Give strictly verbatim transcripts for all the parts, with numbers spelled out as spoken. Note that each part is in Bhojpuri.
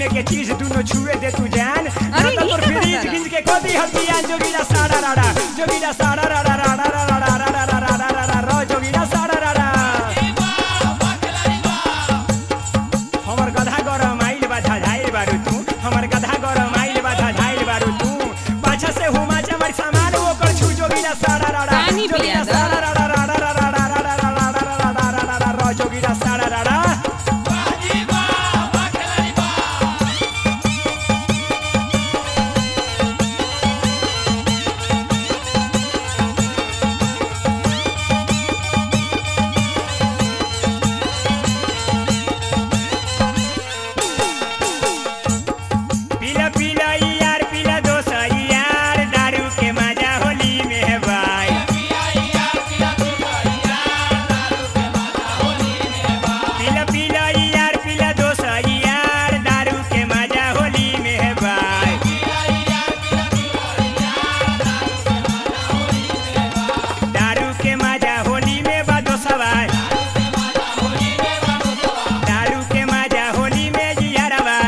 छुए के चीज दोनों छुए दे तू जान। अरे तो ये तोर का फ्रिज बता गिंज के कदी हटिया जोगीरा साड़ा राड़ा जोगीरा साड़ा राड़ा राड़ा राड़ा राड़ा राड़ा राड़ा रो जोगीरा साड़ा राड़ा। हमर गधा गरम आइल बा धधाइल बारू तू हमर गधा गरम आइल बा धधाइल बारू तू पाछा से हुमा चमर सामान वो कर छु जोगीरा साड़ा राड़ा पानी पिया जोगीरा दो। साड़ा राड़ा राड़ा राड़ा राड़ा राड़ा राड़ा राड़ा रो जोगीरा साड़ा राड़ा। पीला पीला यार पीला दोस्त यार दारू के मजा होली में है भाई। पीला पीला यार पीला दोस्त यार दारू के मजा होली में है भाई। दारू के मजा होली में बा दोस्तवा दारू के मजा होली में जियारवा।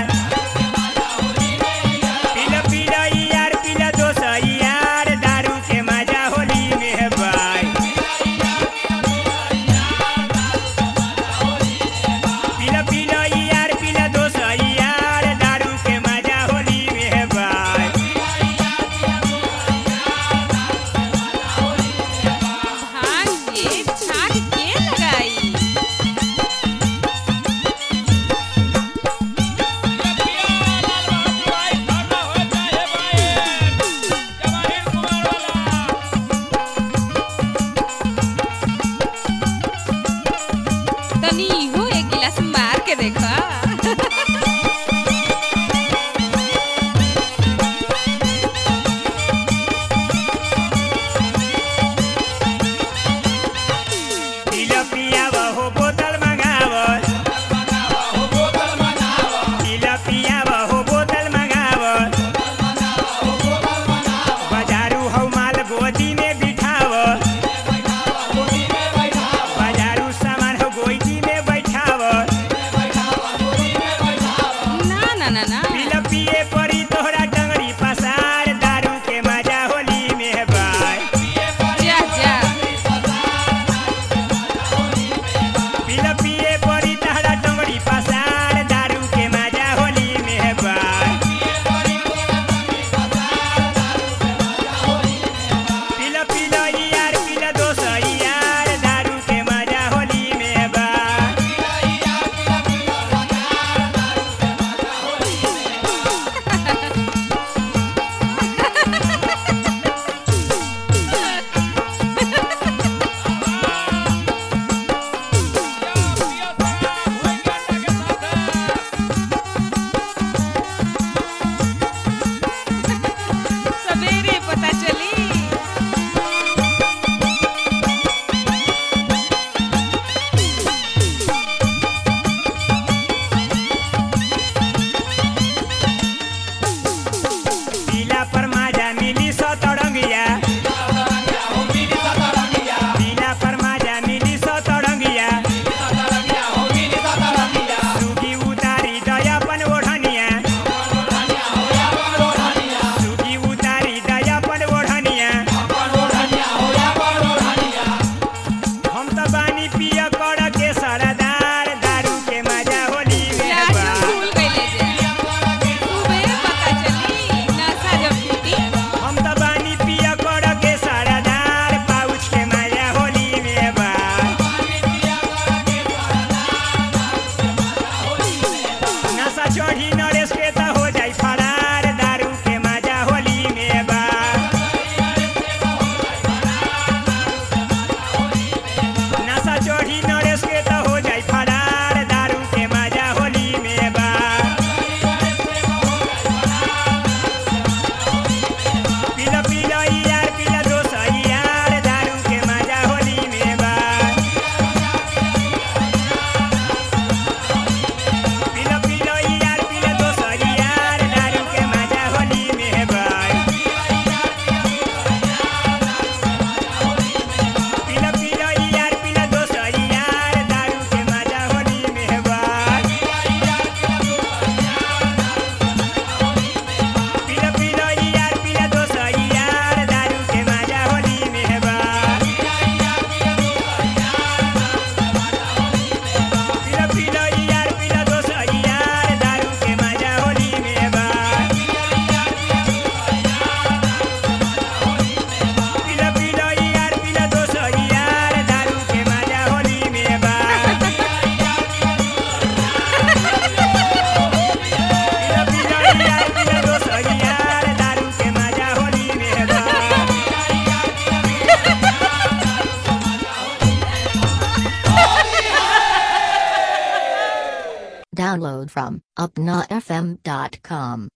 पीला पीला यार पीला दोस्त यार दारू के मजा होली में है भाई। पीला पीला यार पीला दोस्त यार दारू के मजा होली में है भाई। भांग के छाक के लगाई। तनी इहो एक गिलास मार के देखा। पीला पियावा हो बोतल मंगावल पीला पियावा हो बोतल मंगावल बाजारू हौ माल गोदी में बिठावल बाजारू सामान हो गोदी में बैठावल। ना ना ना ना पीला पिए परी तोहरा डंगरी पसार दारू के मजा होली में है भाई। जा जा पीला पिए परी तोहरा डंगरी पसार दारू के मजा होली में है भाई। पीला पीला यार पीला दोस्त यार दारू के मजा होली में है भाई। सवेरे पता चली। पीला पर माजा मिली सतरंगिया पीला पर माजा मिली सतरंगिया सुगी उतारी दयापन ओढ़निया सुगी उतारी दयापन ओढ़निया। हम तो बानी पिया कर के सरदार दारू के मजा होली में है लाजो भाई। भूल गइले जे। सुबेरे पता चली नशा जब टूटी। हम तो बानी पिया कर के सरदार पाउच के मजा होली में है भाई। नशा चढ़ी नरेश के तो हो जाई फरार दारू के मजा होली में है भाई। नशा चढ़ी नरेश के तो हो जाई फरार दारू के मजा होली में है भाई। पीला पीला यार पीला दोस्त यार दारू के मजा होली में है भाई। पीला पीला यार पीला दोस्त Download from upnafm dot com.